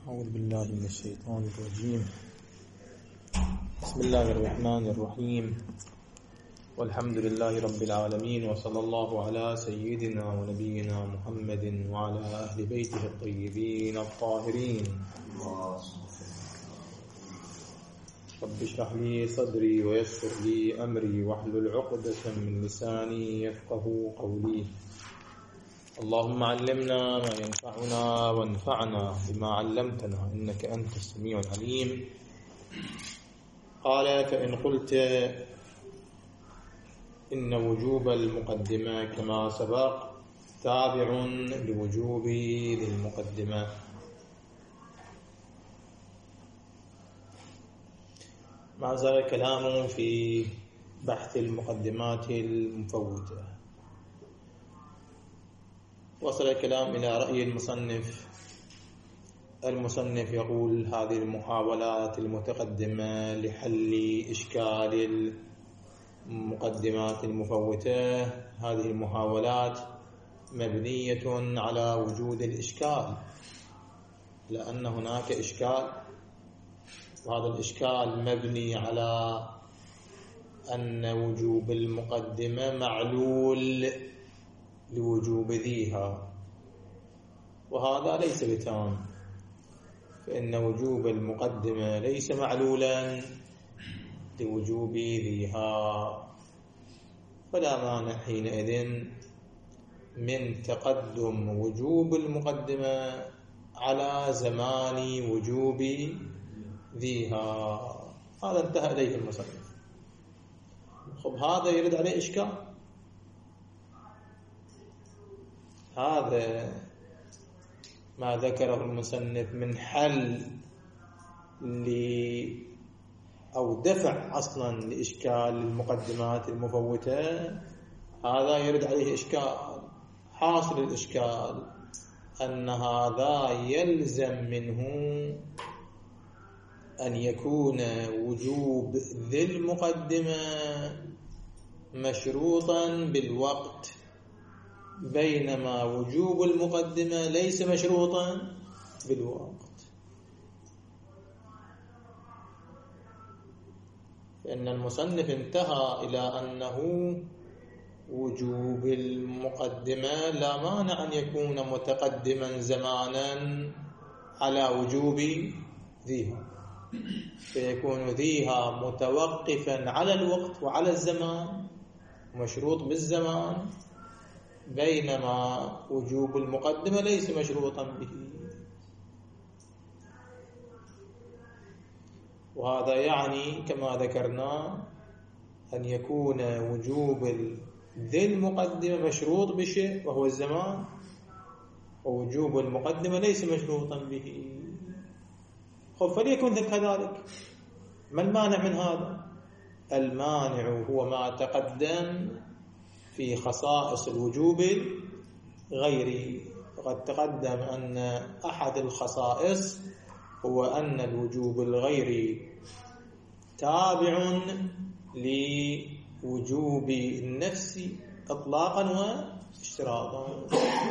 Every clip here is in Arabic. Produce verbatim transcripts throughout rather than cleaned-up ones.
أعوذ بالله من الشيطان الرجيم. بسم الله الرحمن الرحيم، والحمد لله رب العالمين، وصلى الله على سيدنا ونبينا محمد وعلى أهل بيته الطيبين الطاهرين. رب اشرح لي صدري ويسر لي أمري واحلل عقدة من لساني يفقه قولي. اللهم علمنا ما ينفعنا وانفعنا بما علمتنا إنك أنت السميع العليم. قال: فإن قلت إن وجوب المقدمة كما سبق تابع لوجوب ذي المقدمة. ما زال الكلام في بحث المقدمات المفوتة. وصل الكلام إلى رأي المصنف. المصنف يقول: هذه المحاولات المتقدمة لحل إشكال المقدمات المفوتة، هذه المحاولات مبنية على وجود الإشكال، لأن هناك إشكال، وهذا الإشكال مبني على أن وجوب المقدمة معلول لوجوب ذيها، وهذا ليس بتام، فإن وجوب المقدمة ليس معلولا لوجوب ذيها، فلا مانع حينئذ من تقدم وجوب المقدمة على زمان وجوب ذيها. هذا انتهى إليه المصنف. خب، هذا يرد عليه إشكال. هذا ما ذكره المصنف من حل ل أو دفع أصلا لإشكال المقدمات المفوتة، هذا يرد عليه إشكال. حاصل الإشكال أن هذا يلزم منه أن يكون وجوب ذي المقدمة مشروطا بالوقت، بينما وجوب المقدمة ليس مشروطا بالوقت. فإن المصنف انتهى إلى أنه وجوب المقدمة لا مانع أن يكون متقدما زمانا على وجوب ذيها، فيكون ذيها متوقفا على الوقت وعلى الزمان، مشروط بالزمان، بينما وجوب المقدمة ليس مشروطا به. وهذا يعني كما ذكرنا أن يكون وجوب ذي المقدمة مشروط بشيء وهو الزمان، ووجوب المقدمة ليس مشروطا به. خب، فليكن كذلك. ما المانع من هذا؟ المانع هو ما تقدم في خصائص الوجوب الغيري. وقد تقدم أن أحد الخصائص هو أن الوجوب الغيري تابع لوجوب النفس إطلاقا واشتراطا.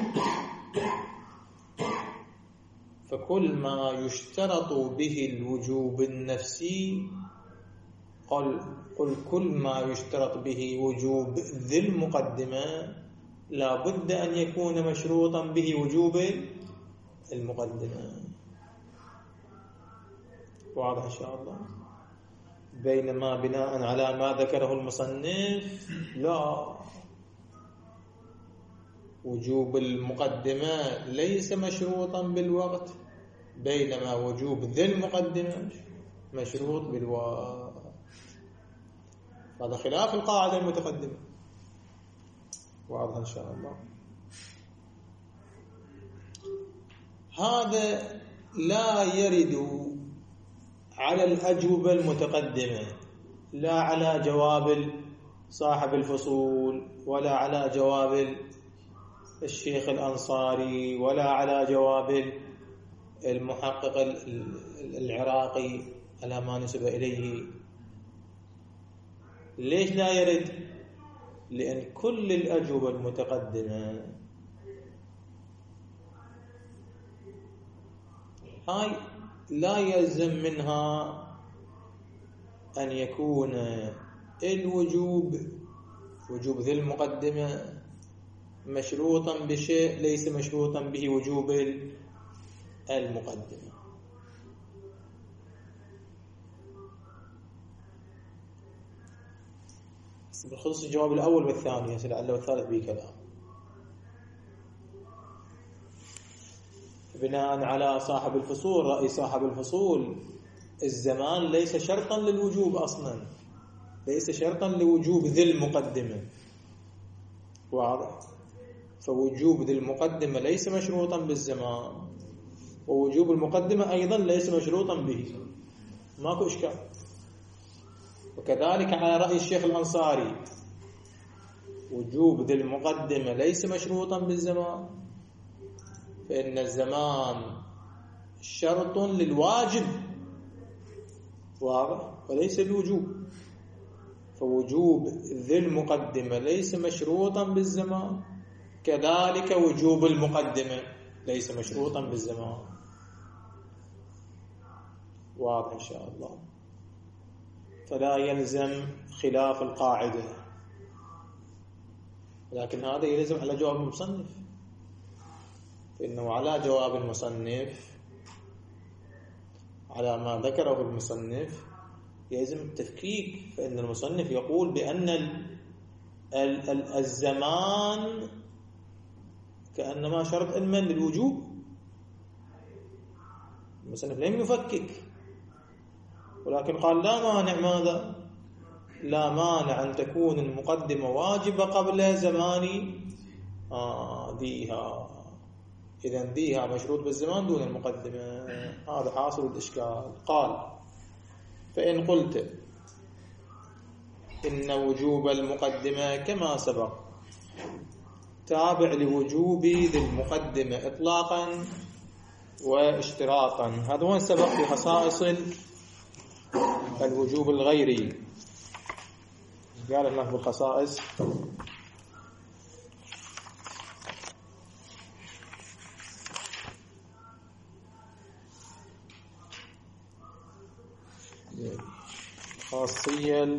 فكل ما يشترط به الوجوب النفسي، قل, قل كل ما يشترط به وجوب ذي المقدمة لا بد أن يكون مشروطا به وجوب المقدمة. واضح إن شاء الله؟ بينما بناء على ما ذكره المصنف لا، وجوب المقدمة ليس مشروطا بالوقت، بينما وجوب ذي المقدمة مشروط بالوقت. هذا خلاف القاعدة المتقدمة. واضح إن شاء الله؟ هذا لا يرد على الأجوبة المتقدمة، لا على جواب صاحب الفصول، ولا على جواب الشيخ الأنصاري، ولا على جواب المحقق العراقي على ما نسب إليه. ليش لا يرد؟ لأن كل الأجوبة المتقدمة هاي لا يلزم منها أن يكون الوجوب وجوب ذي المقدمة مشروطا بشيء ليس مشروطا به وجوب المقدمة. بخصوص الجواب الأول والثاني لعله والثالث به كلام. بناء على صاحب الفصول، رأي صاحب الفصول الزمان ليس شرطا للوجوب أصلا، ليس شرطا لوجوب ذي المقدمة، واضح؟ فوجوب ذي المقدمة ليس مشروطا بالزمان، ووجوب المقدمة أيضا ليس مشروطا به، ماكو إشكال. وكذلك على رأي الشيخ الأنصاري وجوب ذي المقدمة ليس مشروطا بالزمان، فإن الزمان شرط للواجب، واضح؟ وليس الوجوب. فوجوب ذي المقدمة ليس مشروطا بالزمان، كذلك وجوب المقدمة ليس مشروطا بالزمان، واضح إن شاء الله. فلا يلزم خلاف القاعدة، لكن هذا يلزم على جواب المصنف، فإنه على جواب المصنف على ما ذكره المصنف يلزم التفكيك. فإن المصنف يقول بأن الزمان كأنما شرط علما للوجوب. المصنف لم يفكك، ولكن قال لا مانع. ماذا؟ لا مانع أن تكون المقدمة واجبة قبل زمان آه ذيها، إذن ذيها مشروط بالزمان دون المقدمة. هذا حاصل الإشكال. قال فإن قلت إن وجوب المقدمة كما سبق تابع لوجوب ذي المقدمة إطلاقا واشتراطا. هذا وين سبق في خصائص الوجوب الغيري، قال الله بالخصائص الخاصية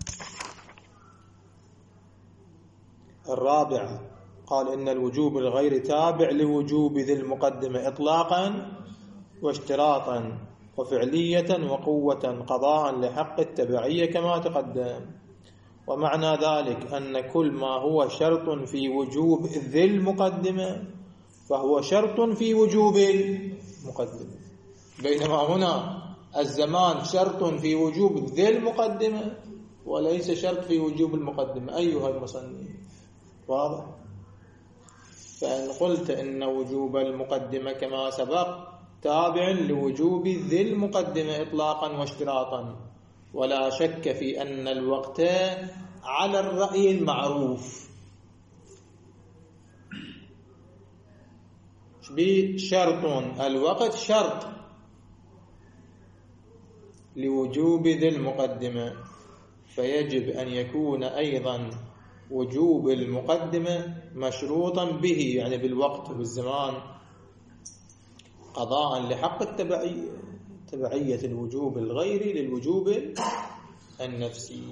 الرابعة. قال إن الوجوب الغيري تابع لوجوب ذي المقدمة إطلاقا واشتراطا وفعلية وقوة قضاء لحق التبعية كما تقدم. ومعنى ذلك أن كل ما هو شرط في وجوب ذي المقدمة فهو شرط في وجوب المقدمة، بينما هنا الزمان شرط في وجوب ذي المقدمة وليس شرط في وجوب المقدمة. أيها المصنف، واضح؟ فإن قلت إن وجوب المقدمة كما سبق تابع لوجوب ذي المقدمة إطلاقا واشتراطا، ولا شك في أن الوقت على الرأي المعروف بشرط، الوقت شرط لوجوب ذي المقدمة، فيجب أن يكون أيضا وجوب المقدمة مشروطا به، يعني بالوقت والزمان، قضاء لحق التبعية، تبعية الوجوب الغيري للوجوب النفسي.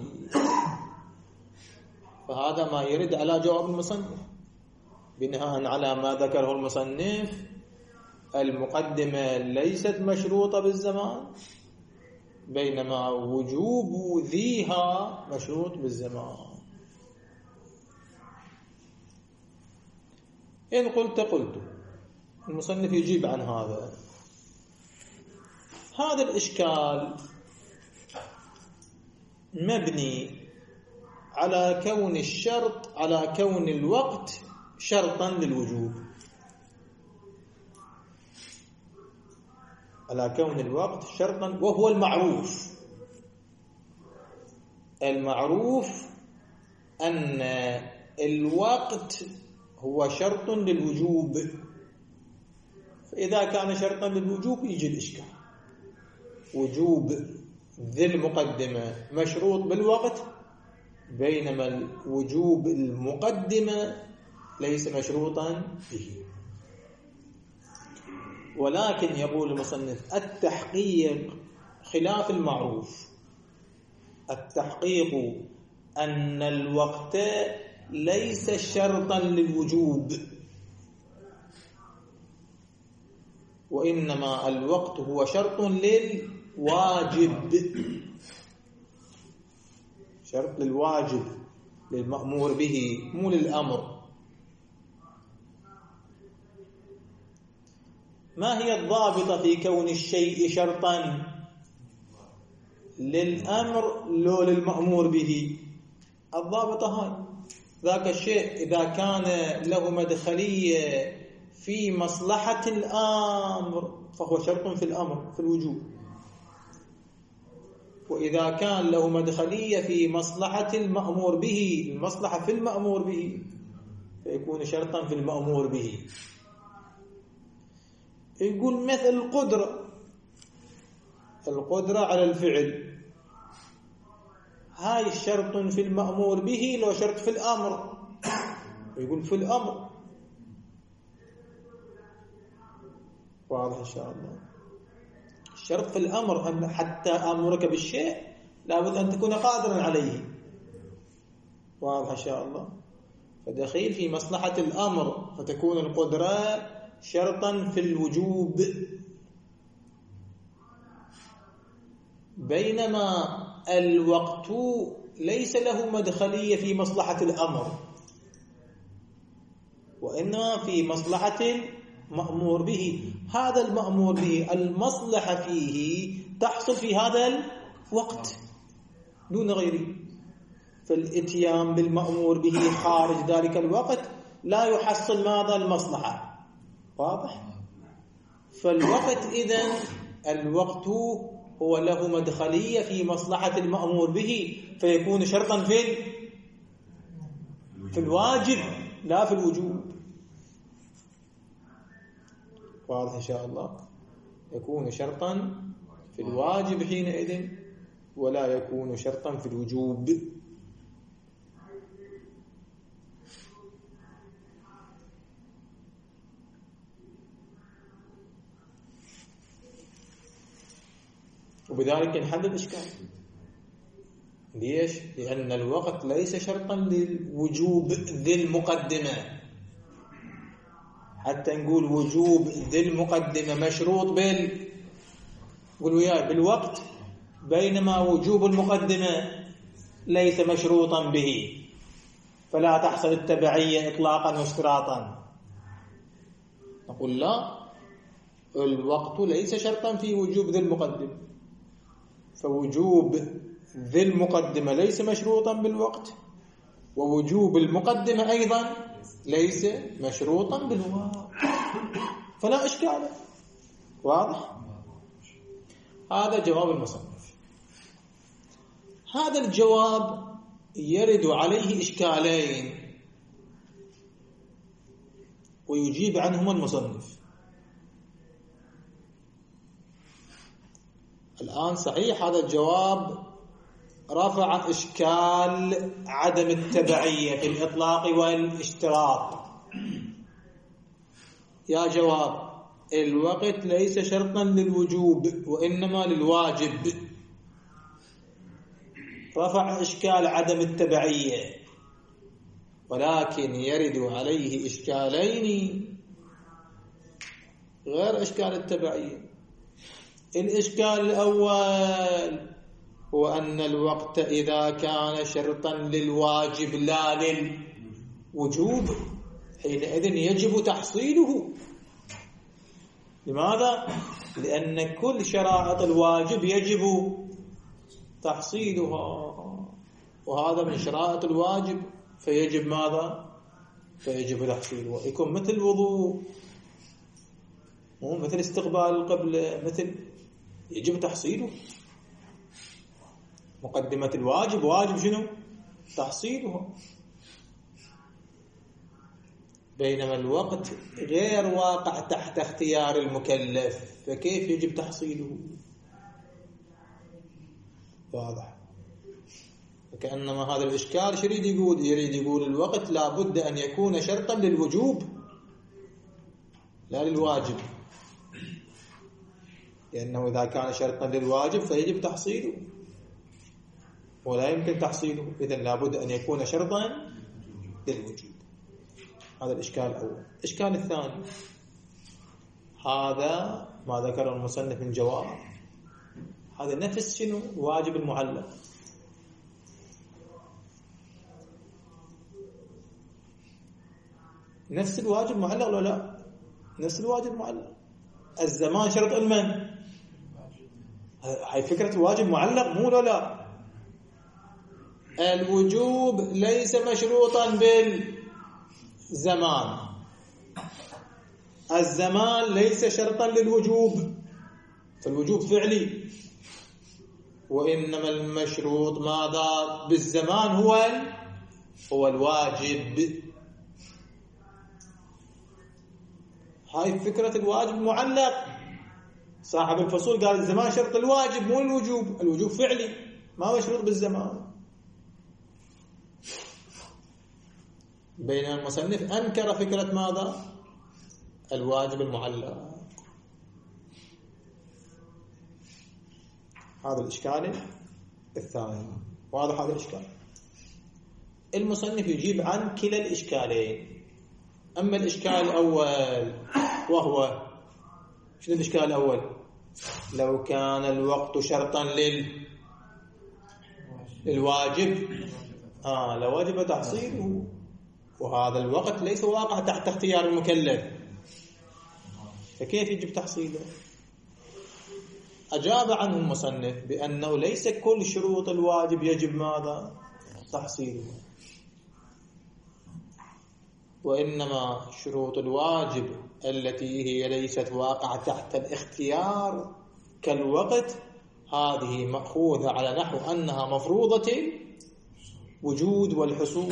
فهذا ما يرد على جواب المصنف بناء على ما ذكره المصنف. المقدمة ليست مشروطة بالزمان، بينما وجوب ذيها مشروط بالزمان. إن قلت قلت المصنف يجيب عن هذا. هذا الإشكال مبني على كون الشرط، على كون الوقت شرطا للوجوب، على كون الوقت شرطا، وهو المعروف. المعروف أن الوقت هو شرط للوجوب، فإذا كان شرطا للوجوب يجي الإشكال. وجوب ذي المقدمة مشروط بالوقت، بينما وجوب المقدمة ليس مشروطا به. ولكن يقول المصنف التحقيق خلاف المعروف. التحقيق أن الوقت ليس شرطا للوجوب، وإنما الوقت هو شرط للواجب، شرط للواجب للمأمور به مو للأمر. ما هي الضابطة في كون الشيء شرطا للأمر لو للمأمور به؟ الضابطة هاي ذاك الشيء إذا كان له مدخلية في مصلحة الأمر فهو شرط في الأمر في الوجوب، وإذا كان له مدخلية في مصلحة المأمور به، المصلحة في المأمور به، فيكون شرطا في المأمور به. يقول مثل القدرة، القدرة على الفعل، هاي شرط في المأمور به لو شرط في الأمر، يقول في الأمر. واضح إن شاء الله. الشرط في الأمر أن حتى أمرك بالشيء لابد أن تكون قادرا عليه. واضح إن شاء الله. فدخيل في مصلحة الأمر فتكون القدرة شرطا في الوجوب، بينما الوقت ليس له مدخلية في مصلحة الأمر، وإنما في مصلحة المأمور به. هذا المأمور به المصلحة فيه تحصل في هذا الوقت دون غيره، فالاتيان بالمأمور به خارج ذلك الوقت لا يحصل ماذا؟ المصلحة. واضح؟ فالوقت إذن الوقت هو له مدخلية في مصلحة المأمور به، فيكون شرطا في في الواجب لا في الوجوب. واضح إن شاء الله. يكون شرطا في الواجب حينئذ ولا يكون شرطا في الوجوب. وبذلك ينحل الإشكال. ليش؟ لأن الوقت ليس شرطا للوجوب ذي المقدمة. حتى نقول وجوب ذي المقدمة مشروط بال قولوا وياي بالوقت، بينما وجوب المقدمة ليس مشروطا به، فلا تحصل التبعية إطلاقا واشتراطا. نقول لا، الوقت ليس شرطا في وجوب ذي المقدمة، فوجوب ذي المقدمة ليس مشروطا بالوقت، ووجوب المقدمة أيضا ليس مشروطا بالوقت، فلا إشكال. واضح؟ هذا جواب المصنف. هذا الجواب يرد عليه إشكالين ويجيب عنهما المصنف. الآن صحيح هذا الجواب رفع إشكال عدم التبعية في الإطلاق والاشتراط. يا جواب الوقت ليس شرطا للوجوب وإنما للواجب، رفع إشكال عدم التبعية، ولكن يرد عليه إشكالين غير إشكال التبعية. الإشكال الأول هو أن الوقت إذا كان شرطا للواجب لا للوجوب حينئذ يجب تحصيله. لماذا؟ لأن كل شرائط الواجب يجب تحصيلها، وهذا من شرائط الواجب، فيجب ماذا؟ فيجب تحصيله. يكون مثل الوضوء، مو مثل استقبال القبلة، مثل يجب تحصيله. مقدمة الواجب واجب شنو؟ تحصيلها. بينما الوقت غير واقع تحت اختيار المكلف، فكيف يجب تحصيله؟ واضح. فكأنما هذا الإشكال شريد يقول يريد يقول الوقت لابد أن يكون شرطا للوجوب لا للواجب. لأنه إذا كان شرطا للواجب فيجب تحصيله ولا يمكن تحصيله، إذن لابد أن يكون شرطا للوجوب. هذا الإشكال الأول. الإشكال الثاني، هذا ما ذكر المصنف من جواب، هذا نفس شنو؟ واجب المعلق. نفس الواجب معلق ولا لا؟ نفس الواجب معلق. الزمان شرط المن، هاي فكرة الواجب معلق مو ولا لا؟ الوجوب ليس مشروطا بالزمان، الزمان ليس شرطا للوجوب، فالوجوب فعلي، وإنما المشروط ماذا بالزمان هو هو الواجب. هاي فكرة الواجب معلق. صاحب الفصول قال الزمان شرط الواجب مو الوجوب، الوجوب فعلي ما مشروط بالزمان. بينما المصنف أنكر فكرة ماذا؟ الواجب المعلق. هذا الإشكال الثاني. واضح هذا الإشكال؟ المصنف يجيب عن كلا الإشكالين. أما الإشكال الأول وهو شنو الإشكال الأول؟ لو كان الوقت شرطا لل للواجب آه لواجب تحصيله، وهذا الوقت ليس واقع تحت اختيار المكلف، فكيف يجب تحصيله؟ أجاب عنه المصنف بأنه ليس كل شروط الواجب يجب ماذا؟ تحصيله، وإنما شروط الواجب التي هي ليست واقعة تحت الاختيار كالوقت هذه مأخوذة على نحو أنها مفروضة وجود والحصول،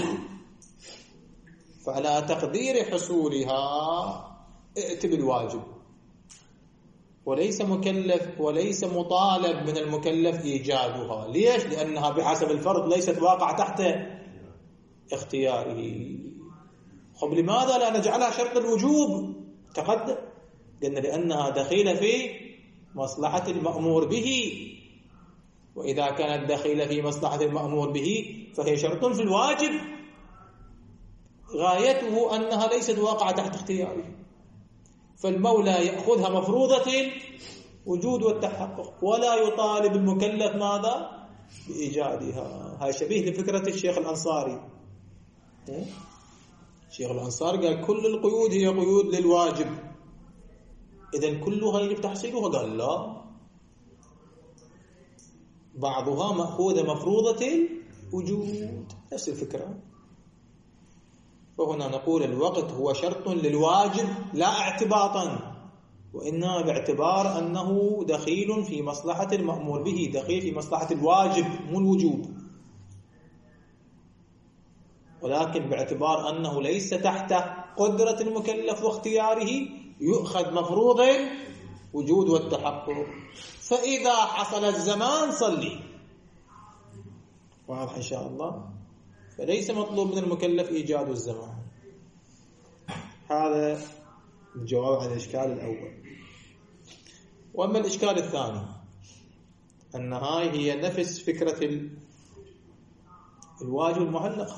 فعلى تقدير حصولها ائت بالواجب، وليس مكلف وليس مطالب من المكلف إيجادها. ليش؟ لأنها بحسب الفرض ليست واقعة تحت اختياره. طب لماذا لا نجعلها شرط الوجوب؟ تقدم قلنا لأنها دخيلة في مصلحة المأمور به، وإذا كانت دخيلة في مصلحة المأمور به فهي شرط في الواجب غايته أنها ليست واقعة تحت اختياره، فالمولى يأخذها مفروضة وجود والتحقق ولا يطالب المكلف ماذا؟ بإيجادها. هاي شبيه لفكرة الشيخ الأنصاري. الشيخ الأنصاري قال كل القيود هي قيود للواجب، إذن كلها يجب تحصيلها؟ قال لا، بعضها مأخوذة مفروضة وجود، نفس الفكرة. وهنا نقول الوقت هو شرط للواجب لا اعتباطا، وإنما باعتبار أنه دخيل في مصلحة المأمور به، دخيل في مصلحة الواجب مو الوجوب، ولكن باعتبار أنه ليس تحت قدرة المكلف واختياره يؤخذ مفروض وجود والتحقق. فإذا حصل الزمان صلي. واضح إن شاء الله؟ فليس مطلوب من المكلف إيجاد الزمان. هذا الجواب عن الإشكال الأول. وأما الإشكال الثاني أن هاي هي نفس فكرة الواجب المعلق،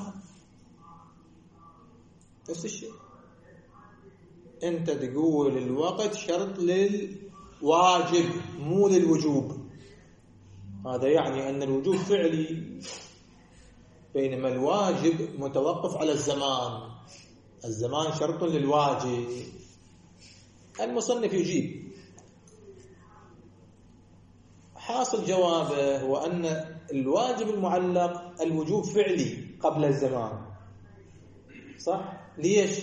نفس الشيء. أنت تقول الوقت شرط للواجب مو للوجوب، هذا يعني أن الوجوب فعلي، بينما الواجب متوقف على الزمان، الزمان شرط للواجب. المصنف يجيب حاصل جوابه هو أن الواجب المعلق الوجوب فعلي قبل الزمان، صح؟ ليش؟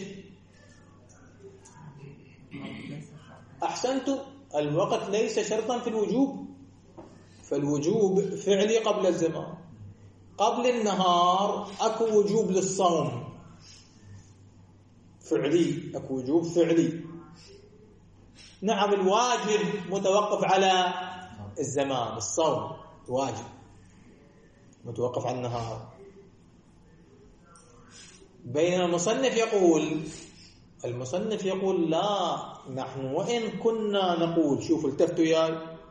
أحسنت، الوقت ليس شرطا في الوجوب، فالوجوب فعلي قبل الزمان. قبل النهار أكو وجوب للصوم فعلي، أكو وجوب فعلي. نعم الواجب متوقف على الزمان، الصوم واجب متوقف على النهار. بين المصنف يقول المصنف يقول لا، نحن وإن كنا نقول، شوف التفتوا ياي،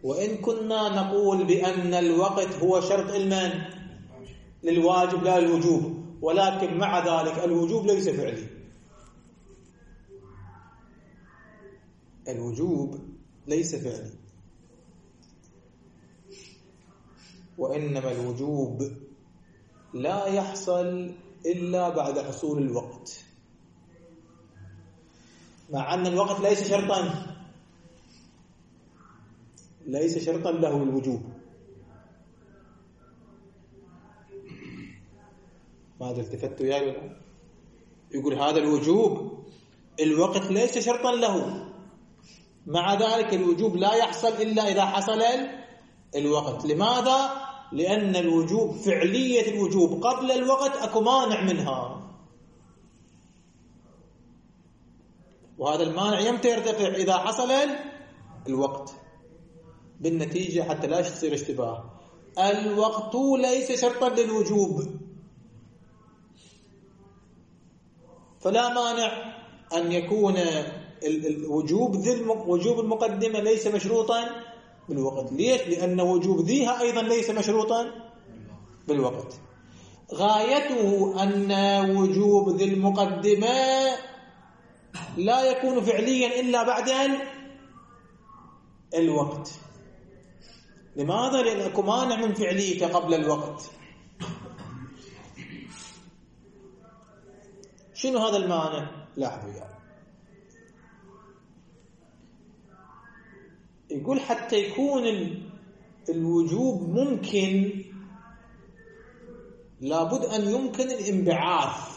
وإن كنا نقول بأن الوقت هو شرط المن للواجب لا الوجوب، ولكن مع ذلك الوجوب ليس فعلي. الوجوب ليس فعلي، وإنما الوجوب لا يحصل إلا بعد حصول الوقت، مع أن الوقت ليس شرطا ليس شرطا له الوجوب. ماذا التفتوا يا ولد؟ يقول هذا الوجوب الوقت ليس شرطا له، مع ذلك الوجوب لا يحصل إلا إذا حصل الوقت. لماذا؟ لأن الوجوب فعلية الوجوب قبل الوقت أكو مانع منها، وهذا المانع يمتى يرتفع؟ إذا حصل الوقت. بالنتيجة حتى لا تصير اشتباه، الوقت ليس شرطا للوجوب، فلا مانع أن يكون الوجوب ذي وجوب المقدمة ليس مشروطا بالوقت. ليش؟ لأن وجوب ذيها أيضا ليس مشروطا بالوقت. غايته أن وجوب ذي المقدمة لا يكون فعليا إلا بعد الوقت. لماذا؟ لأنك مانع من فعليك قبل الوقت. شنو هذا المانع؟ لاحظوا يعني. يقول حتى يكون الوجوب ممكن لابد أن يمكن الانبعاث،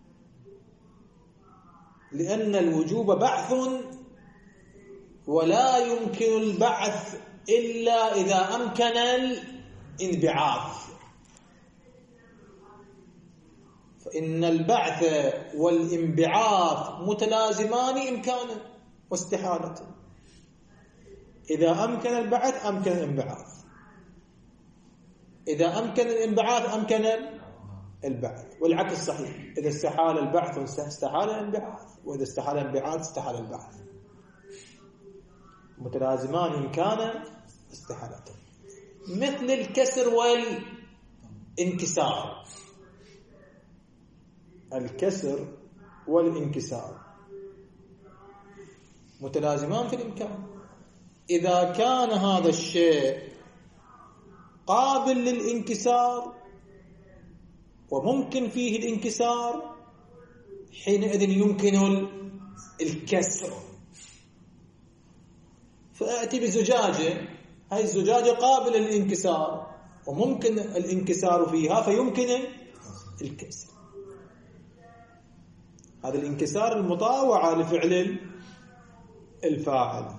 لأن الوجوب بعث ولا يمكن البعث إلا إذا أمكن الانبعاث. فإن البعث والانبعاث متلازمان إمكانا واستحالة. إذا أمكن البعث أمكن الانبعاث، إذا أمكن الانبعاث أمكن البعث، والعكس صحيح. إذا استحال البعث استحال الانبعاث، وإذا استحال الانبعاث استحال البعث. متلازمان إمكانا استحالة، مثل الكسر والانكسار. الكسر والانكسار متلازمان في الإمكان. إذا كان هذا الشيء قابل للانكسار وممكن فيه الانكسار، حينئذ يمكن الكسر. فأتي بزجاجة، هاي الزجاجة قابلة للانكسار وممكن الانكسار فيها، فيمكن الكسر. هذا الانكسار المطاوعة لفعل الفاعل.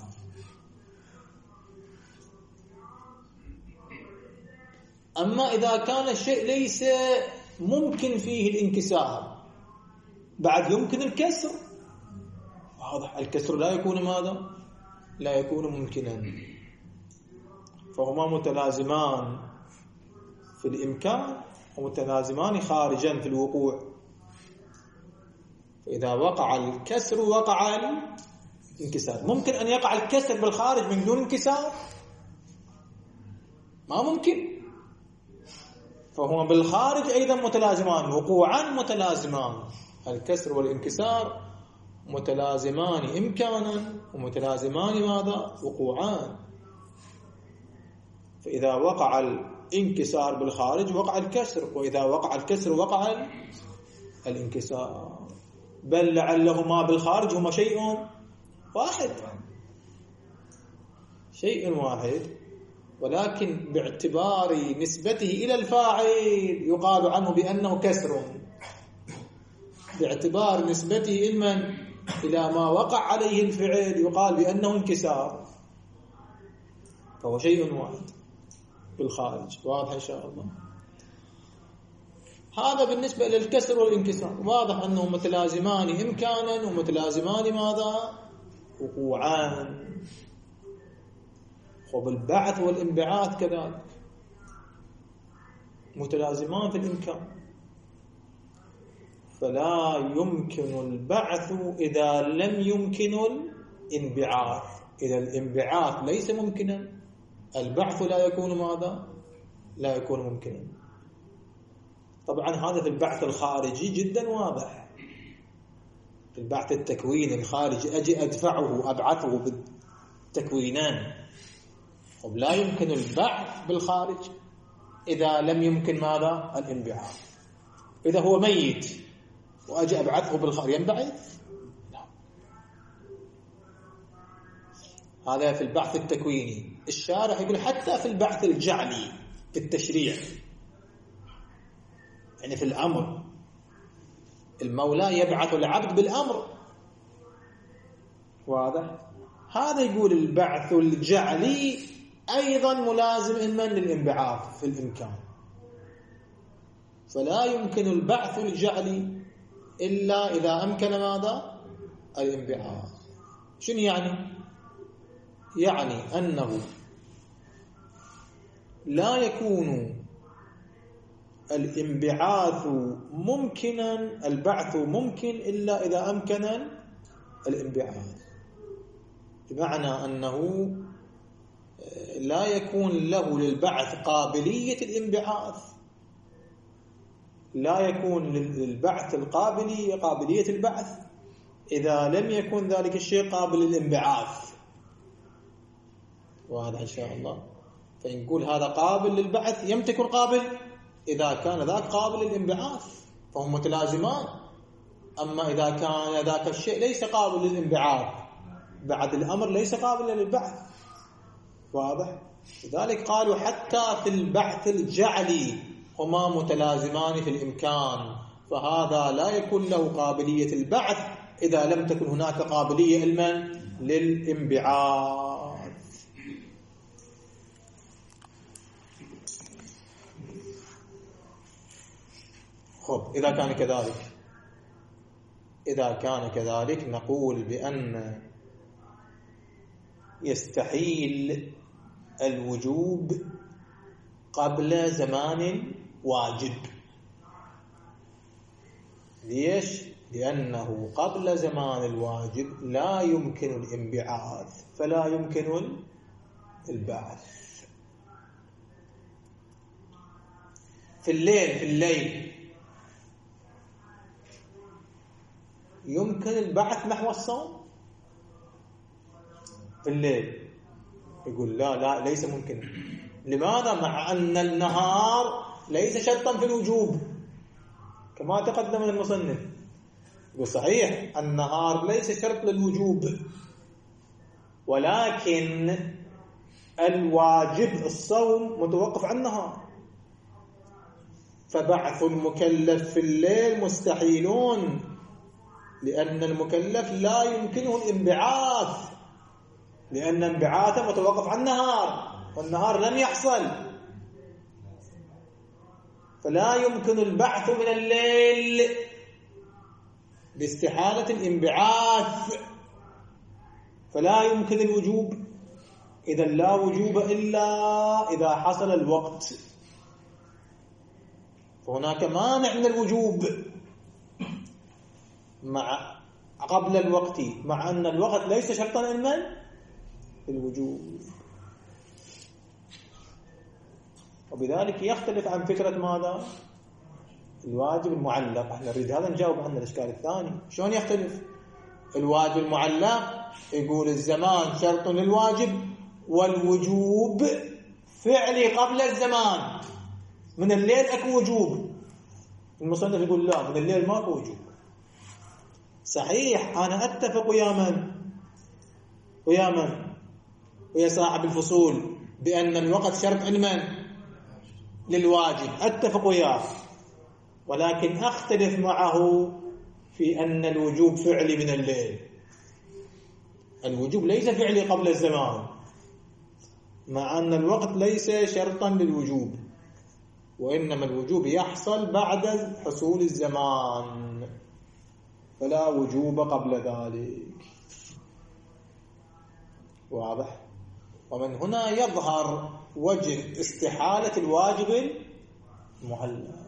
أما إذا كان الشيء ليس ممكن فيه الانكسار بعد يمكن الكسر، واضح الكسر لا يكون ماذا؟ لا يكون ممكنا. فهما متلازمان في الإمكان ومتلازمان خارجا في الوقوع. فإذا وقع الكسر وقع الانكسار. ممكن أن يقع الكسر بالخارج من دون انكسار؟ ما ممكن. فهما بالخارج أيضا متلازمان، وقوعا متلازمان. الكسر والانكسار متلازمان إمكانا ومتلازمان ماذا؟ وقوعان. فإذا وقع الانكسار بالخارج وقع الكسر، وإذا وقع الكسر وقع الانكسار. بل لعلهما بالخارج هما شيء واحد، شيء واحد، ولكن باعتبار نسبته إلى الفاعل يقال عنه بأنه كسر، باعتبار نسبته إلمن إلى ما وقع عليه الفعل يقال بأنه انكسار، فهو شيء واحد بالخارج. واضح إن شاء الله؟ هذا بالنسبة للكسر والانكسار. واضح أنه متلازمان إمكانا ومتلازمان ماذا؟ وقوعان. وبالبعث والانبعاث كذلك متلازمان في الإمكان، فلا يمكن البعث إذا لم يمكن الانبعاث. إذا الانبعاث ليس ممكنا البعث لا يكون ماذا؟ لا يكون ممكنا. طبعا هذا في البعث الخارجي جدا واضح، في البعث التكويني الخارجي أجي أدفعه أبعثه بالتكوينان، ولا يمكن البعث بالخارج إذا لم يمكن ماذا؟ الانبعاث. إذا هو ميت وأجي أبعثه بالخارج ينبعث؟ لا. هذا في البعث التكويني. الشارع يقول حتى في البعث الجعلي في التشريع، يعني في الأمر، المولى يبعث العبد بالأمر، واضح؟ هذا يقول البعث الجعلي أيضا ملازم إما للانبعاث في الإمكان، فلا يمكن البعث الجعلي إلا إذا أمكن ماذا؟ الانبعاث. شنو يعني؟ يعني أنه لا يكون الانبعاث ممكنا، البعث ممكن إلا إذا أمكن الانبعاث، بمعنى أنه لا يكون له للبعث قابلية الانبعاث، لا يكون للبعث القابلية قابلية البعث إذا لم يكن ذلك الشيء قابل للانبعاث. وهذا إن شاء الله فنقول هذا قابل للبعث، يمتى يكون قابل؟ إذا كان ذاك قابل للانبعاث، فهم متلازمان. أما إذا كان ذاك الشيء ليس قابل للانبعاث، بعد الأمر ليس قابل للبعث، واضح؟ لذلك قالوا حتى في البعث الجعلي هما متلازمان في الإمكان، فهذا لا يكون له قابلية البعث إذا لم تكن هناك قابلية علما للانبعاث. خب إذا كان كذلك إذا كان كذلك نقول بأن يستحيل الوجوب قبل زمان واجب. ليش؟ لأنه قبل زمان الواجب لا يمكن الانبعاث، فلا يمكن البعث. في الليل في الليل يمكن البعث نحو الصوم في الليل، يقول لا لا ليس ممكن. لماذا؟ مع أن النهار ليس شرطا في الوجوب كما تقدم المصنف. وصحيح النهار ليس شرط للوجوب، ولكن الواجب الصوم متوقف عن النهار، فبعث المكلف في الليل مستحيلون، لأن المكلف لا يمكنه الانبعاث، لأن انبعاثه متوقف عن النهار، والنهار لم يحصل، فلا يمكن البعث من الليل باستحالة الانبعاث، فلا يمكن الوجوب. إذا لا وجوب إلا إذا حصل الوقت، فهناك مانع من الوجوب مع قبل الوقت، مع أن الوقت ليس شرطا علما الوجوب. وبذلك يختلف عن فكرة ماذا؟ الواجب المعلق. احنا نريد هذا نجاوب عن الإشكال الثاني. شلون يختلف؟ الواجب المعلق يقول الزمان شرط للواجب، والوجوب فعلي قبل الزمان. من الليل اكو وجوب، المصنف يقول لا، من الليل ماكو وجوب. صحيح أنا أتفق ويا من؟ ويا من؟ ويا صاحب الفصول بأن الوقت شرط علما للواجب، أتفق وياه، ولكن أختلف معه في أن الوجوب فعلي من الليل. الوجوب ليس فعلي قبل الزمان، مع أن الوقت ليس شرطا للوجوب، وإنما الوجوب يحصل بعد حصول الزمان، فلا وجوب قبل ذلك. واضح؟ ومن هنا يظهر وجه استحالة الواجب المعلق.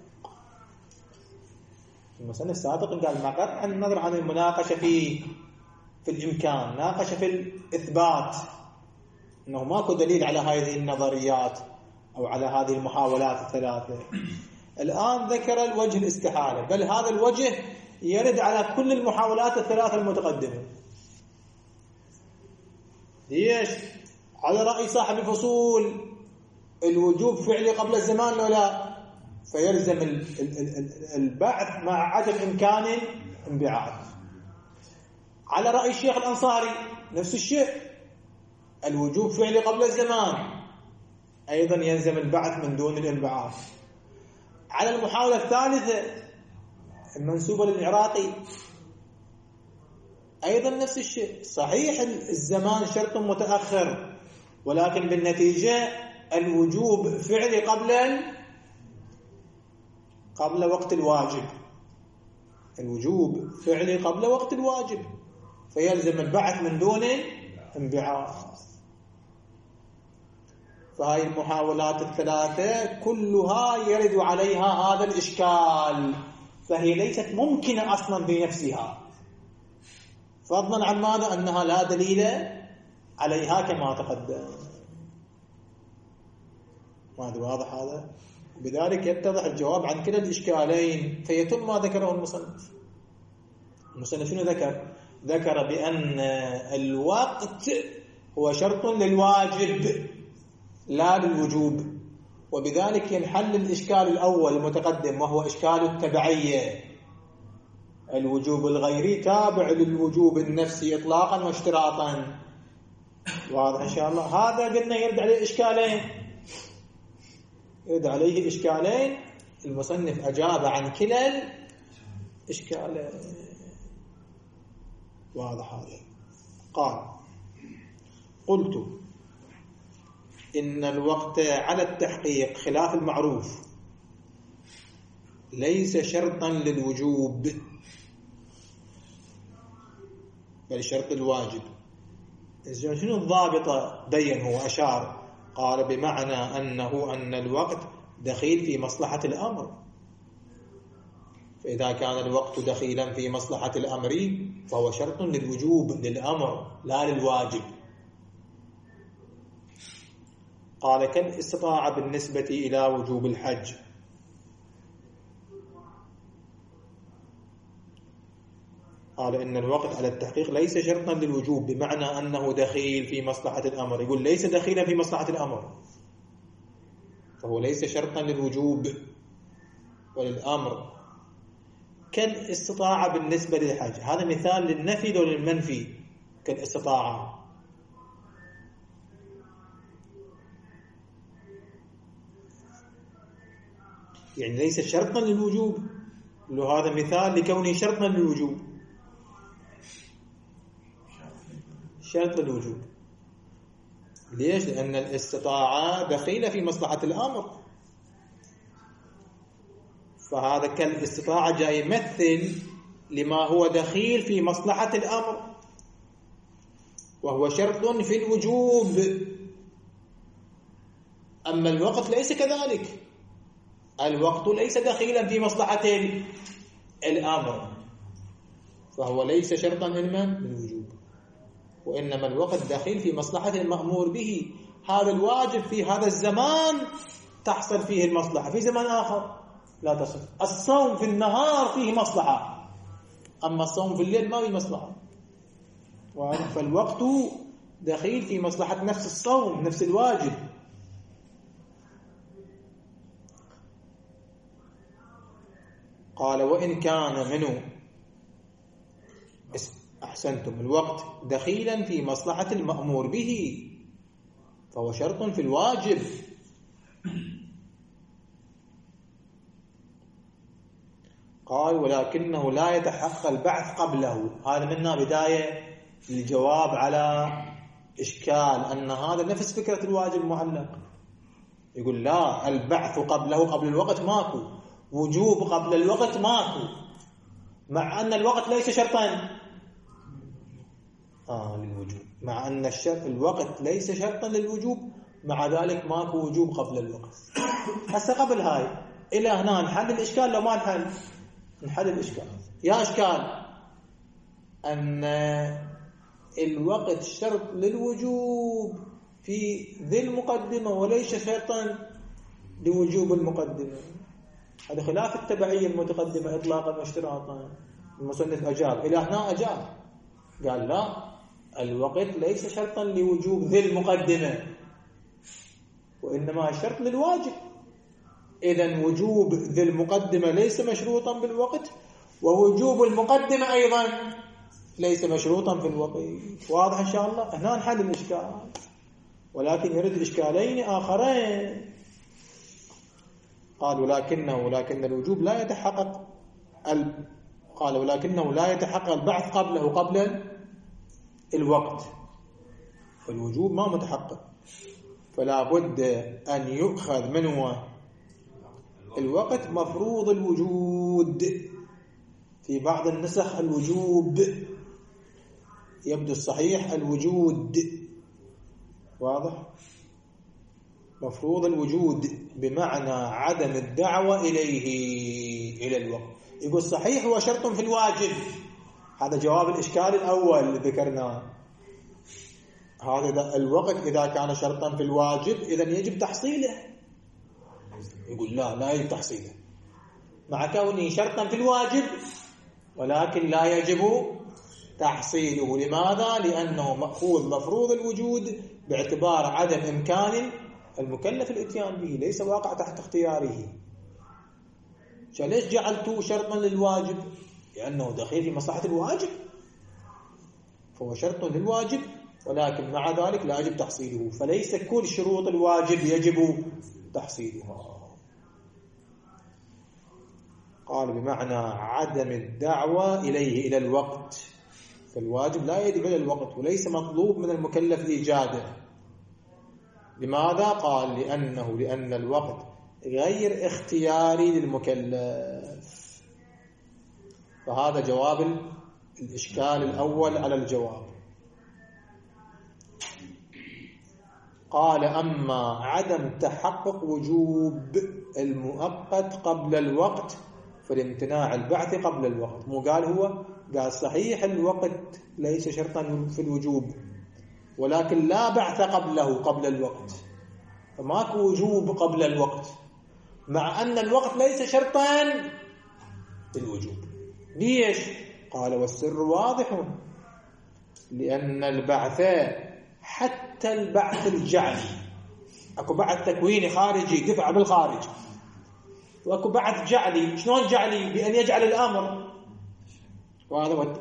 المصنف السابق قال ما قطع النظر عن المناقشة في في الإمكان، ناقش في الإثبات، أنه ماكو دليل على هذه النظريات أو على هذه المحاولات الثلاثة. الآن ذكر الوجه الاستحالة، بل هذا الوجه يرد على كل المحاولات الثلاثة المتقدمة. ليش؟ على رأي صاحب الفصول الوجوب فعلي قبل الزمان لو لا، فيلزم البعث مع عدم إمكان انبعاث. على رأي الشيخ الأنصاري نفس الشيء، الوجوب فعلي قبل الزمان، أيضا يلزم البعث من دون الانبعاث. على المحاولة الثالثة المنسوبة للعراقي أيضا نفس الشيء، صحيح الزمان شرط متأخر، ولكن بالنتيجة الوجوب فعلي قبل قبل وقت الواجب، الوجوب فعلي قبل وقت الواجب، فيلزم البعث من دون انبعاث. فهاي المحاولات الثلاثة كلها يرد عليها هذا الإشكال، فهي ليست ممكنة أصلا بنفسها، فضلا عن ماذا؟ أنها لا دليل عليها كما تقدم. ماذا واضح هذا؟ بذلك يتضح الجواب عن كلا الإشكالين، فيتم ما ذكره المصنف. المصنف شنو ذكر؟ ذكر بأن الوقت هو شرط للواجب لا للوجوب، وبذلك ينحل الإشكال الأول المتقدم وهو إشكال التبعية، الوجوب الغيري تابع للوجوب النفسي إطلاقا واشتراطا. واضح إن شاء الله؟ هذا قلنا يرد عليه إشكالين، يرد عليه إشكالين، المصنف أجاب عن كلا الإشكالين. واضح هذا؟ قال: قلت إن الوقت على التحقيق خلاف المعروف ليس شرطا للوجوب بل شرط الواجب. شنو الضابطة؟ بين هو أشار، قال: بمعنى أنه أن الوقت دخيل في مصلحة الأمر، فإذا كان الوقت دخيلا في مصلحة الأمر فهو شرط للوجوب للأمر لا للواجب. قال: كالاستطاعة بالنسبة إلى وجوب الحج. قال: إن الوقت على التحقيق ليس شرطا للوجوب بمعنى أنه دخيل في مصلحة الأمر. يقول ليس دخيلا في مصلحة الأمر، فهو ليس شرطا للوجوب وللأمر. كالاستطاعة بالنسبة للحج، هذا مثال للنفي أو للمنفي. كالاستطاعة يعني ليس شرطا للوجوب، وهذا مثال لكونه شرطا للوجوب، شرط للوجوب. ليش؟ لأن الاستطاعة دخيلة في مصلحة الأمر، فهذا كالاستطاعة جاي يمثل لما هو دخيل في مصلحة الأمر وهو شرط في الوجوب. أما الوقت ليس كذلك، الوقت ليس دخيلا في مصلحة الأمر، فهو ليس شرطا للوجوب، وإنما الوقت دخيل في مصلحة المأمور به. هذا الواجب في هذا الزمان تحصل فيه المصلحة، في زمان آخر لا تصل. الصوم في النهار فيه مصلحة، أما الصوم في الليل ما فيه مصلحة. فالوقت دخيل في مصلحة نفس الصوم، نفس الواجب. قال: وإن كان منه أحسنتم الوقت دخيلا في مصلحة المأمور به فهو شرط في الواجب. قال: ولكنه لا يتحقق البعث قبله. هذا منا بداية للجواب على إشكال أن هذا نفس فكرة الواجب المعلق. يقول: لا، البعث قبله، قبل الوقت ماكو، وجوب قبل الوقت ماكو، مع أن الوقت ليس شرطا آه للوجوب، مع أن الشرط الوقت ليس شرطا للوجوب، مع ذلك ماكو وجوب قبل الوقت. هسه قبل هاي إلى هنا نحل الإشكال لو ما نحل؟ نحل الإشكال. يا إشكال أن الوقت شرط للوجوب في ذي المقدمة وليس شرطا لوجوب المقدمة. هذا خلاف التبعية المتقدمة إطلاقا واشتراطا. المصنف أجاب، إلى هنا أجاب قال لا، الوقت ليس شرطا لوجوب ذي المقدمة، وإنما شرط للواجب. إذن وجوب ذي المقدمة ليس مشروطا بالوقت، ووجوب المقدمة أيضا ليس مشروطا في الوقت. واضح إن شاء الله؟ هنا نحل الإشكال، ولكن يرد إشكالين آخرين. قال ولكنه ولكن الوجوب لا يتحقق ال... قال ولكنه لا يتحقق البعث قبله قبل الوقت، فالوجوب ما متحقق، فلا بد أن يؤخذ منه الوقت مفروض الوجود. في بعض النسخ الوجوب، يبدو الصحيح الوجود. واضح؟ مفروض الوجود بمعنى عدم الدعوة إليه إلى الوقت. يقول صحيح هو شرط في الواجب. هذا جواب الإشكال الأول اللي ذكرناه. هذا الوقت إذا كان شرطا في الواجب إذن يجب تحصيله. يقول لا لا يجب تحصيله مع كونه شرطا في الواجب، ولكن لا يجب تحصيله. لماذا؟ لأنه مأخوذ مفروض الوجود باعتبار عدم إمكان المكلف الاتيان به، ليس واقع تحت اختياره. ليش جعلته شرطا للواجب؟ لأنه دخيل في مصلحة الواجب، فهو شرط للواجب، ولكن مع ذلك لا يجب تحصيله. فليس كل شروط الواجب يجب تحصيلها. قال بمعنى عدم الدعوة إليه إلى الوقت، فالواجب لا يدعو إلى الوقت، وليس مطلوب من المكلف إيجاده. لماذا؟ قال لأنه لأن الوقت غير اختياري للمكلف. فهذا جواب الإشكال الأول على الجواب. قال أما عدم تحقق وجوب المؤقت قبل الوقت فلامتناع البعث قبل الوقت. مو قال هو قال صحيح الوقت ليس شرطا في الوجوب، ولكن لا بعث قبله قبل الوقت، فماكو وجوب قبل الوقت، مع أن الوقت ليس شرطا للوجوب. ليش؟ قال والسر واضح، لأن البعث حتى البعث الجعلي، اكو بعث تكويني خارجي دفع بالخارج، واكو بعث جعلي. شلون جعلي؟ بأن يجعل الأمر. وهذا هو.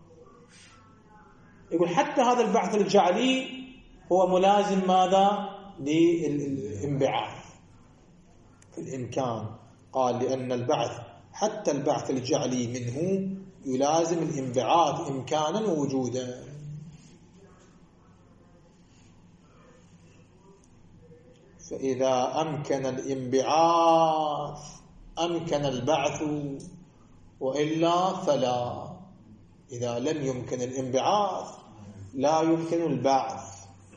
يقول حتى هذا البعث الجعلي هو ملازم ماذا؟ للانبعاث في الإمكان. قال لأن البعث حتى البعث الجعلي منه يلازم الانبعاث إمكانا ووجودا. فإذا أمكن الانبعاث أمكن البعث، وإلا فلا. إذا لم يمكن الانبعاث لا يمكن البعث.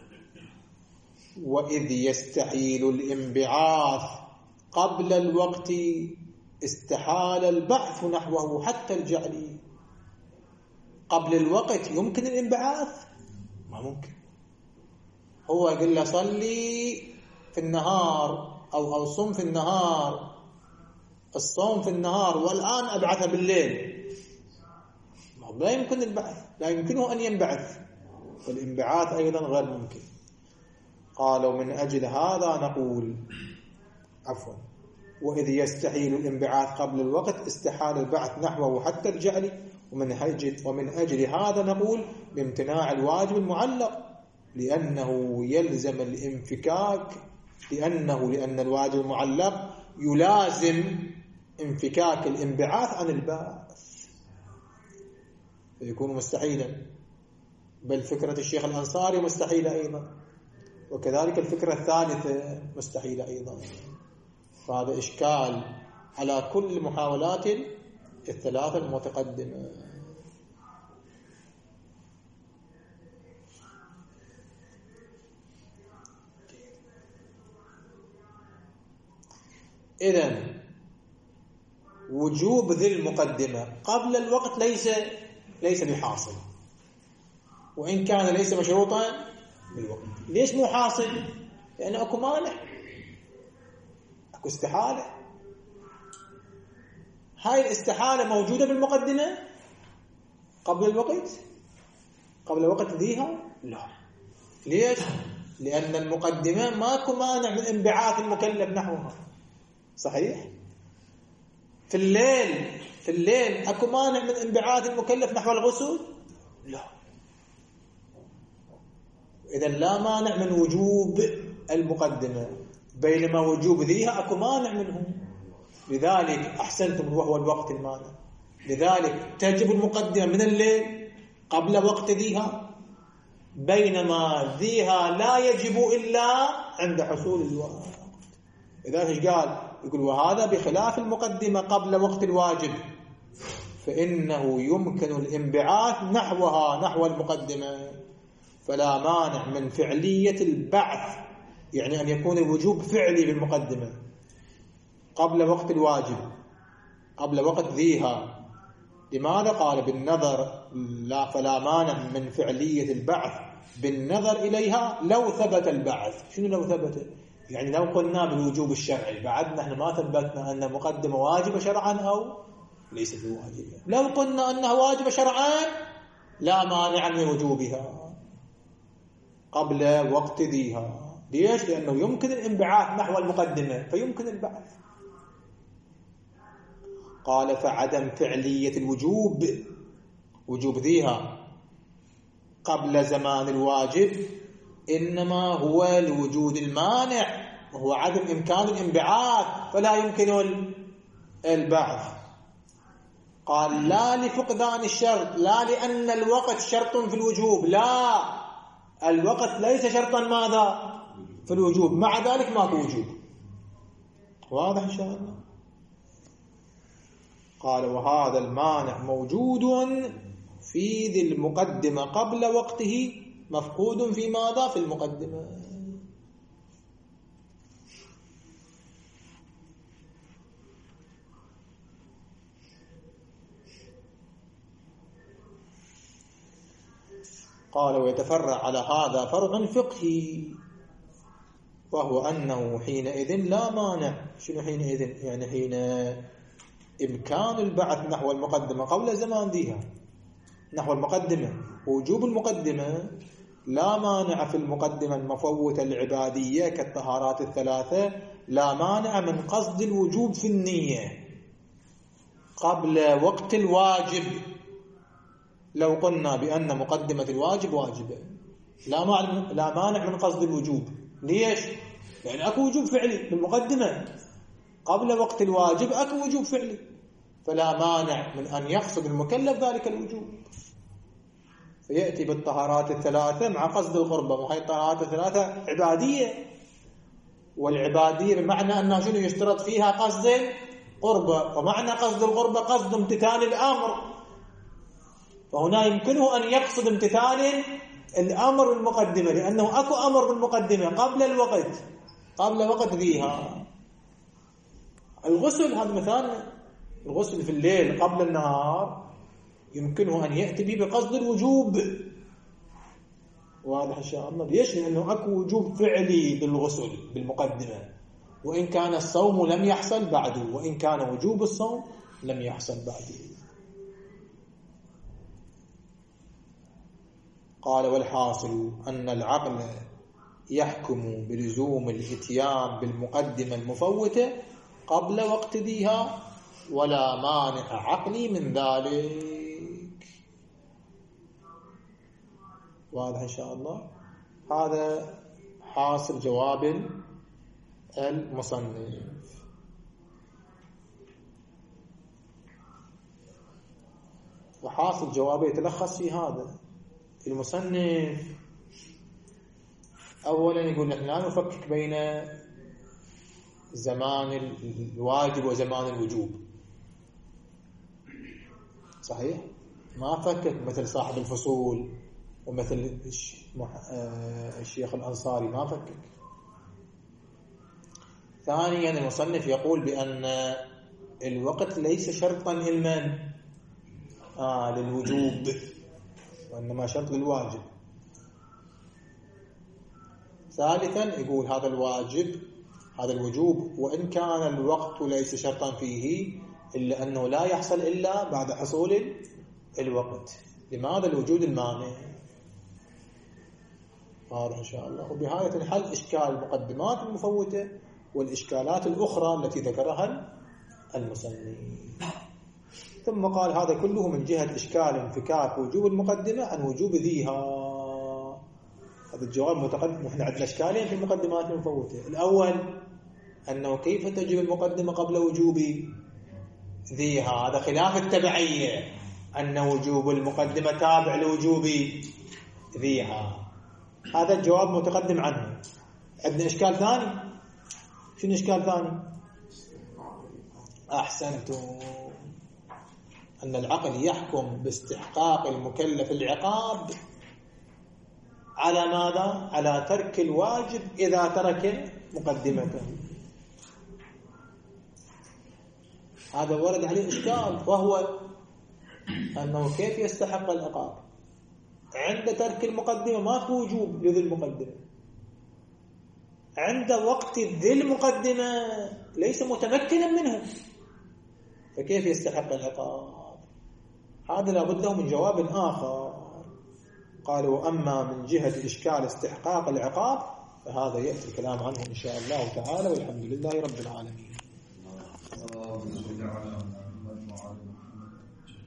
وإذ يستحيل الانبعاث قبل الوقت استحال البعث نحوه حتى الجعلي. قبل الوقت يمكن الانبعاث؟ ما ممكن. هو يقول له صلي في النهار أو أو صم في النهار، الصوم في النهار، والآن أبعث بالليل. لا يمكن البعث، لا يمكنه أن ينبعث، والانبعاث أيضا غير ممكن. قالوا من أجل هذا نقول عفوا وإذ يستحيل الانبعاث قبل الوقت استحال البعث نحوه حتى الجعل. ومن أجل, ومن أجل هذا نقول بامتناع الواجب المعلق، لأنه يلزم الانفكاك لأنه لأن الواجب المعلق يلازم انفكاك الانبعاث عن البعث، فيكون مستحيلا. بل فكرة الشيخ الأنصاري مستحيلة أيضا، وكذلك الفكرة الثالثة مستحيلة أيضا. فهذا إشكال على كل محاولات الثلاثة المتقدمة. إذن وجوب ذي المقدمة قبل الوقت ليس ليس بحاصل، وإن كان ليس مشروطا بالوقت. ليش مو حاصل؟ لأنه أكو مانع، أكو استحالة. هاي الاستحالة موجودة بالمقدمة قبل الوقت، قبل وقت ذيها؟ لا. ليش؟ لأن المقدمة ماكو مانع من انبعاث المكلف نحوها. صحيح؟ في الليل في الليل أكو مانع من انبعاث المكلف نحو الغسل؟ لا. إذا لا مانع من وجوب المقدمة، بينما وجوب ذيها أكو مانع منه. لذلك أحسنتم وهو الوقت المانع، لذلك تجب المقدمة من الليل قبل وقت ذيها، بينما ذيها لا يجب إلا عند حصول الوقت. إذا إيش قال؟ يقول وهذا بخلاف المقدمة قبل وقت الواجب، فإنه يمكن الانبعاث نحوها نحو المقدمة، فلا مانع من فعلية البعث، يعني أن يكون الوجوب فعلي بالمقدمة قبل وقت الواجب، قبل وقت ذيها. لماذا؟ قال بالنظر، لا فلا مانع من فعلية البعث بالنظر إليها لو ثبت البعث. شنو لو ثبت؟ يعني لو قلنا بالوجوب الشرعي، بعد نحن ما ثبتنا أن المقدمة واجبة شرعا أو ليست واجبة. لو قلنا أنها واجبة شرعا لا مانع من وجوبها قبل وقت ذيها. ليش؟ لأنه يمكن الانبعاث نحو المقدمة فيمكن البعث. قال فعدم فعلية الوجوب، وجوب ذيها قبل زمان الواجب، إنما هو لوجود المانع وهو عدم إمكان الانبعاث، فلا يمكن البعث. قال لا لفقدان الشرط، لا لأن الوقت شرط في الوجوب، لا، الوقت ليس شرطا ماذا؟ في الوجوب، مع ذلك ماكو وجوب. واضح إن شاء الله؟ قال وهذا المانع موجود في ذي المقدمة قبل وقته، مفقود في ماذا؟ في المقدمة. قال ويتفرع على هذا فرع فقهي، وهو أنه حينئذ لا مانع. شنو حينئذ؟ يعني حين إمكان البعث نحو المقدمة قبل زمان ذيها نحو المقدمة، ووجوب المقدمة لا مانع في المقدمة المفوتة العبادية كالطهارات الثلاثة، لا مانع من قصد الوجوب في النية قبل وقت الواجب. لو قلنا بأن مقدمة الواجب واجبة، لا مانع لا مانع من قصد الوجوب. ليش؟ يعني أكو وجوب فعلي بالمقدمة قبل وقت الواجب، أكو وجوب فعلي، فلا مانع من أن يقصد المكلف ذلك الوجوب، فيأتي بالطهارات الثلاثة مع قصد القربة. وهي الطهارات الثلاثة عبادية، والعبادية بمعنى أنها شنو؟ يشترط فيها قصد القربة، ومعنى قصد القربة قصد امتثال الأمر، فهنا يمكنه أن يقصد امتثال الأمر بالمقدمة، لأنه أكو أمر بالمقدمة قبل الوقت، قبل وقت ذيها. الغسل هذا مثال، الغسل في الليل قبل النهار يمكنه أن يأتي به بقصد الوجوب. واضح إن شاء الله؟ ليش؟ لأنه أكو وجوب فعلي بالغسل بالمقدمة، وإن كان الصوم لم يحصل بعده، وإن كان وجوب الصوم لم يحصل بعده. قال والحاصل أن العقل يحكم بلزوم الاتيان بالمقدمة المفوتة قبل وقت ذيها، ولا مانع عقلي من ذلك. واضح إن شاء الله؟ هذا حاصل جواب المصنف. وحاصل جوابه يتلخص في هذا. المصنف أولا يقول نحن لا نفكك بين زمان الواجب وزمان الوجوب. صحيح؟ ما فكك مثل صاحب الفصول ومثل الشيخ الأنصاري، ما فكك. ثانيا المصنف يقول بأن الوقت ليس شرطا لمن؟ آه للوجوب، وإنما شرط للواجب. ثالثا يقول هذا الواجب، هذا الوجوب وإن كان الوقت ليس شرطا فيه إلا أنه لا يحصل إلا بعد حصول الوقت. لماذا؟ الوجود المانع. واضح إن شاء الله. وبهذا تنحل إشكال المقدمات المفوتة والإشكالات الأخرى التي ذكرها المصنف. ثم قال هذا كله من جهة إشكال انفكاك وجوب المقدمة عن وجوب ذيها. هذا الجواب متقدم. نحن عندنا إشكالين في المقدمات المفوتة. الأول أنه كيف تجب المقدمة قبل وجوب ذيها، هذا خلاف التبعية، أن وجوب المقدمة تابع لوجوب ذيها. هذا الجواب متقدم عنه. عندنا إشكال ثاني. شنو إشكال ثاني؟ أحسنتم. أن العقل يحكم باستحقاق المكلف العقاب على ماذا؟ على ترك الواجب إذا ترك مقدمته. هذا ورد عليه إشكال، وهو أنه كيف يستحق العقاب عند ترك المقدمة؟ ما في وجوب لذي المقدمة. عند وقت ذي المقدمة ليس متمكنا منه، فكيف يستحق العقاب؟ هذا لابد له من جواب آخر. قالوا أما من جهة إشكال استحقاق العقاب فهذا يأتي الكلام عنه إن شاء الله تعالى، والحمد لله رب العالمين.